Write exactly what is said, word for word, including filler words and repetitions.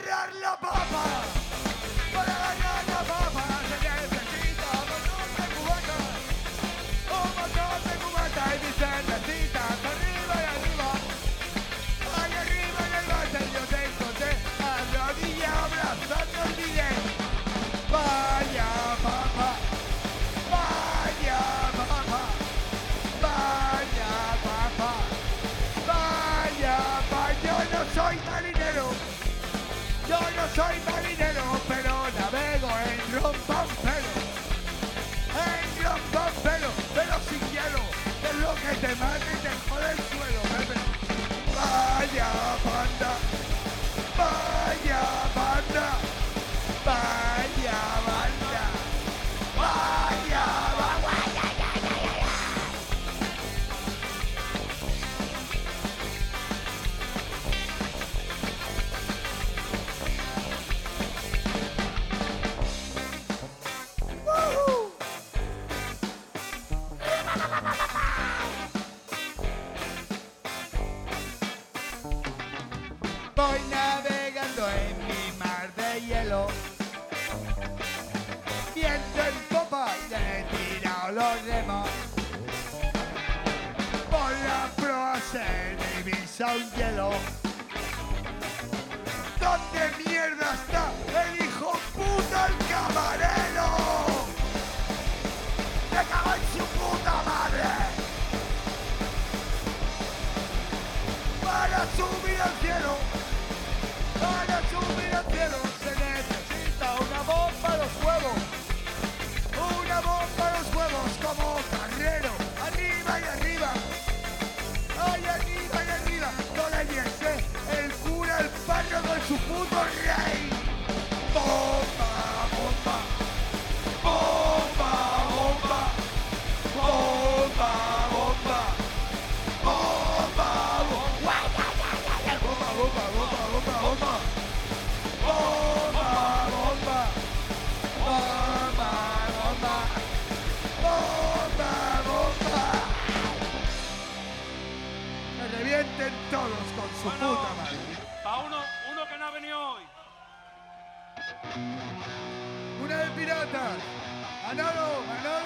agarrar la papa. Para agarrar la papa se necesita un montón de cubatas. Un montón de cubatas y mis cervecitas arriba y arriba. Ahí arriba en el váter yo te encontré arrodillado abrazando el bidet. Vaya papa, vaya papa, vaya papa, vaya papa. Yo no soy marinero, yo no soy marinero, pero navego en rompampelo, en rompampelo, pero sin hielo, que es lo que te mata y te jode el suelo, bebé. Vaya panda, vaya panda, vaya banda, vaya, va- vaya, ya, ya, ya, ya. ¡Woohoo! Voy navegando en mi mar de hielo, viento en popa y le he tirado los remos. Por la proa se divisa un hielo. ¿Dónde mierda está el hijo puta el camarero? ¡Me cago en su puta madre! Para subir al cielo, para subir al cielo se necesita una bomba a los huevos. Una bomba a los huevos como carrero, arriba y arriba. Ay, arriba y arriba, no le diese el cura el parro con su puto rey. Bomba, bomba, bomba, bomba, bomba, bomba, bomba, bomba, bomba, bomba, bomba, bomba, bomba, bomba, bomba, bomba, bomba, bomba, bomba. Me revienten todos con su Bueno, puta madre. pa' uno, uno que no ha venido hoy. Una de piratas. Manolo, Manolo.